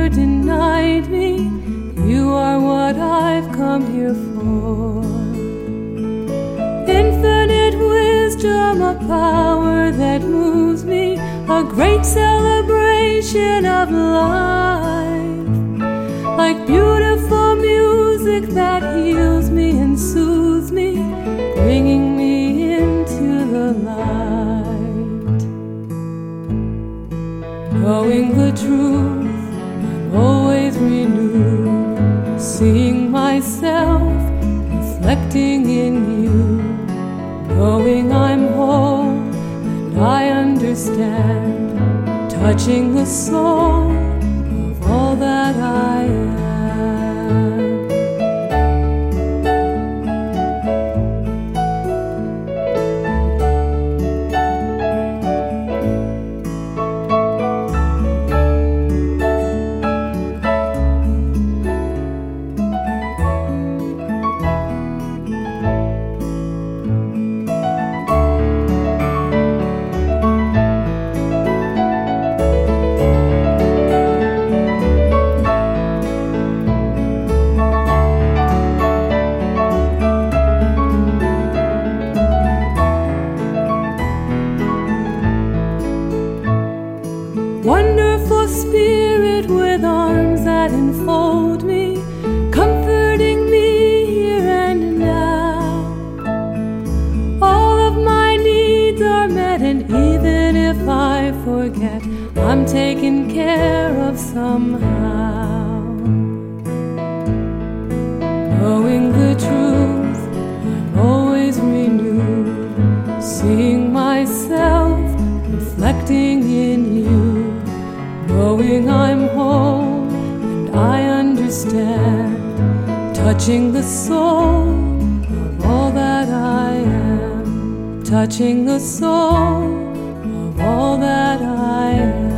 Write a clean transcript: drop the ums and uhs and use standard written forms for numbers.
never denied me. You are what I've come here for. Infinite wisdom, a power that moves me, a great celebration of life, like beautiful music that heals me and soothes me, bringing me into the light. Knowing the truth, I'm always renewed, seeing myself reflecting in you, knowing I'm whole and I understand, touching the soul of all that I am. Wonderful Spirit with arms that enfold me, comforting me here and now. All of my needs are met, and even if I forget, I'm taken care of somehow. Knowing the truth, I'm always renewed, seeing myself reflecting in you, knowing I'm whole and I understand, touching the soul of all that I am, touching the soul of all that I am.